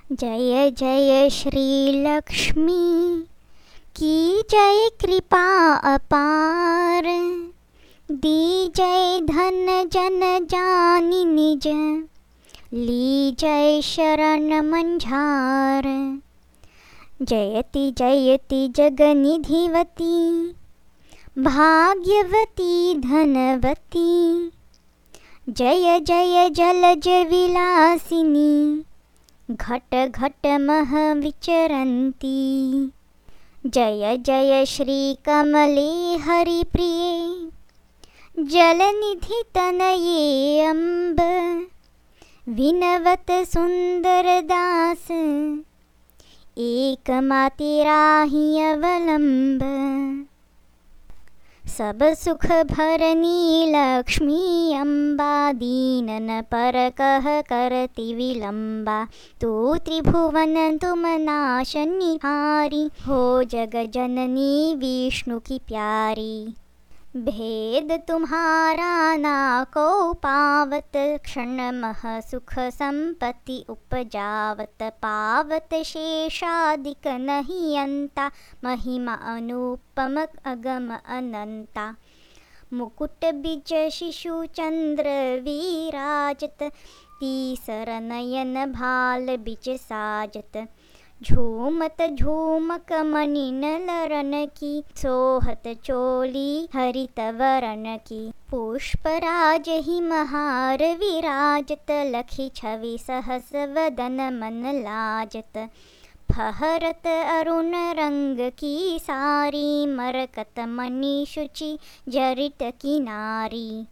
जय जय श्री लक्ष्मी की जय, कृपा अपार दी जय, धन जन जानि निज ली जय, शरण मंझार। जयति जयति जगनिधिवती भाग्यवती धनवती। जय जय जलज विलासिनी घट घट मह विचरन्ती। जय जय श्री कमले हरिप्रिये जलनिधि तनये अम्ब। विनवत सुंदर दास एकमाति राहि अवलंब। सब सुख भरनी लक्ष्मी अम्बा, दीनन पर कह करति विलंबा। तू त्रिभुवन तुम नाशनी हारी, हो जग जननी विष्णु की प्यारी। भेद तुम्हारा ना को पावत, क्षण मह सुख संपत्ति उपजावत। पावत शेषादिक नहीं अंता, महिमा अनुपम अगम अनंता। मुकुट बिज शिशु चंद्र विराजत, तीसर नयन भाल बिच साजत। झूमत झूमक मणिन लरन की, सोहत चोली हरित वरन की। पुष्पराज ही महार विराजत, लखी छवि सहस वदन मन लाजत। फहरत अरुण रंग की सारी, मरकत मणि शुचि जरित किनारी।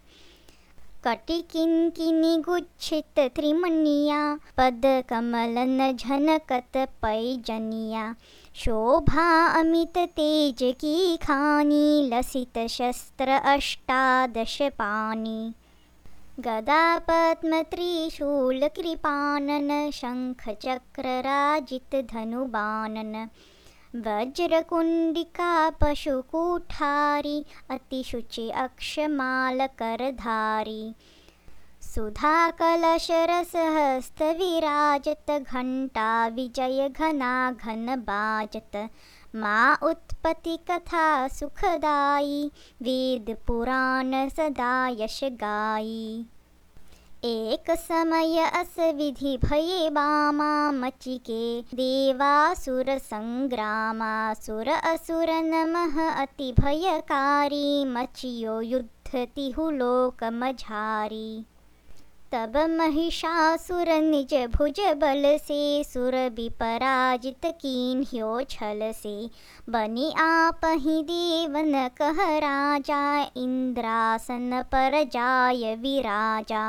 कटि किंकिनी गुच्छित त्रिमणिया, पद कमलन झनकत पैजनिया। शोभा अमित तेज की खानी, लसित शस्त्र अष्टादश पानी। गदा पद्म त्रिशूल कृपानन, शंख चक्र राजित धनु बानन। वज्र कुंडिका पशु कुठारी, अति शुचि अक्षमाल करधारी। सुधा कलश रस हस्त विराजत, घंटा विजय घना घन बाजत। माँ उत्पत्ति कथा सुखदाई, वेद पुराण सदा यश गाई। एक समय अस विधि भये बामा, मचिके देवासुर संग्रामा। सुर असुर नमः अति भयकारी, मचियो युद्ध तिहु लोक मझारी। तब महिषासुर निज भुज बल से, सुर विपराजित कीन्ह्यो छल से। बनि आपहि देवन कह राजा, इंद्रासन पर जाय विराजा।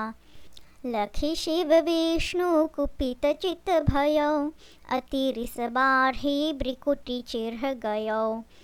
लखि शिव विष्णु कुपित चित भयो, अति रिस बाढ़ि भ्रिकुटि चिर गयो।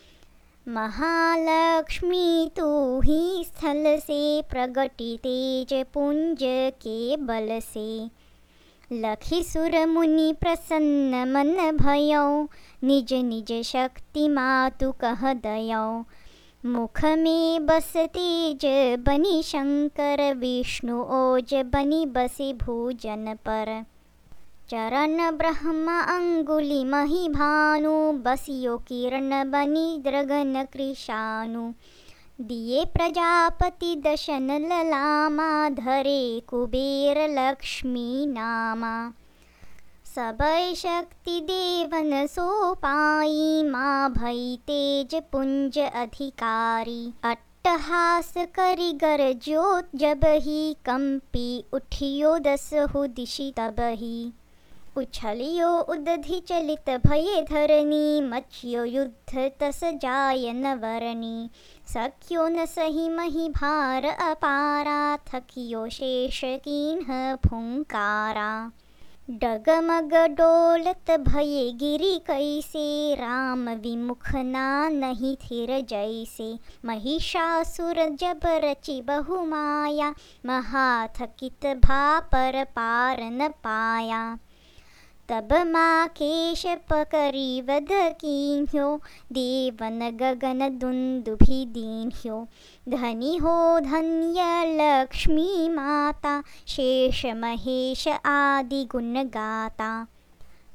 महालक्ष्मी तू ही स्थल से, प्रगटि तेज पुंज के बल से। लखि सुर मुनि प्रसन्न मन भयो, निज निज शक्ति मातु कह दयो। मुख में बस तेज बनि शंकर, विष्णु ओज बनि बसि भूजन पर। चरण ब्रह्मा अंगुली महि भानु, बसियो किरण बनि द्रगन कृशानु। दिए प्रजापति दशन ललामा, धरे कुबेर लक्ष्मी नामा। सबय शक्ति देवन सो पाई, माँ भई तेज पुंज अधिकारी। अट्टहास करि गरजो जबहि, कंपी उठियो दसहु दिशि तबहि। उछलियो उदधि चलित भये धरनी, मचियो युद्ध तस जाय न वरनी। सख्यो न सही मही भार अपारा, थकियो शेष कीन्ह फुंकारा। डगमग डोलत भये गिरि कैसे, राम विमुख नहीं थिर जैसे। महिषासुर जब रचि बहु माया, महाथकित भा पर पार न पाया। तब माँ केश पकरी वध कीन्ह्यो, देवन गगन दुंदुभि दीन्ह्यो। धनी हो धन्य लक्ष्मी माता, शेष महेश आदि गुण गाता।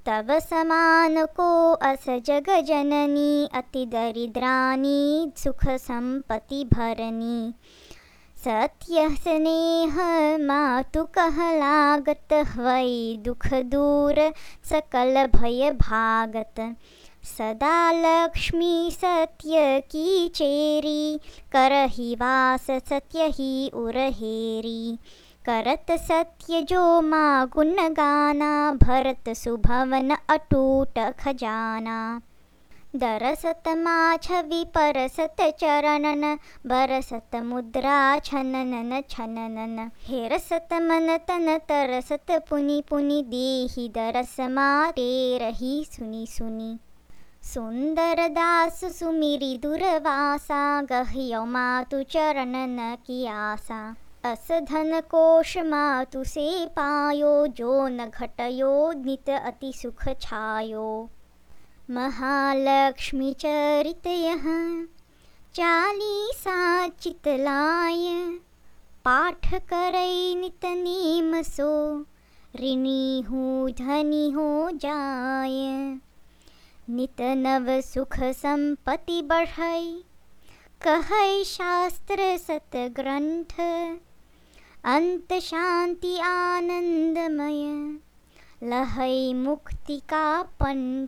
तव समान को अस जग जननी, अति दरिद्रानी सुख संपत्ति भरनी। सत्य स्नेह मातु कह लागत, वै दुख दूर सकल भय भागत। सदा लक्ष्मी सत्य की चेरी, करहि वास सत्य ही उरहेरी। करत सत्य जो माँ गुण गाना, भरत सुभवन अटूट खजाना। दरसत माँ छवि परसत चरणन, बरसत मुद्रा छननन छननन। हेरसत मन तन तरसत पुनि पुनि, देहि दरस माँ तेरहि सुनि सुनि। सुंदर दास सुमिरि दुर्वासा, गह्यो मातु चरणन की आसा। अस धन कोश मातु से पायो, जो न घटयो नित अति सुख छायो। महालक्ष्मी चरित यह चालीसा चित लाय, पाठ करई नित नेम सो, ऋणी हूँ धनी हो जाय। नित नव सुख संपत्ति बढ़ई, कहै शास्त्र सत ग्रंथ। अंत शांति आनंदमय, लहै मुक्ति का पंथ।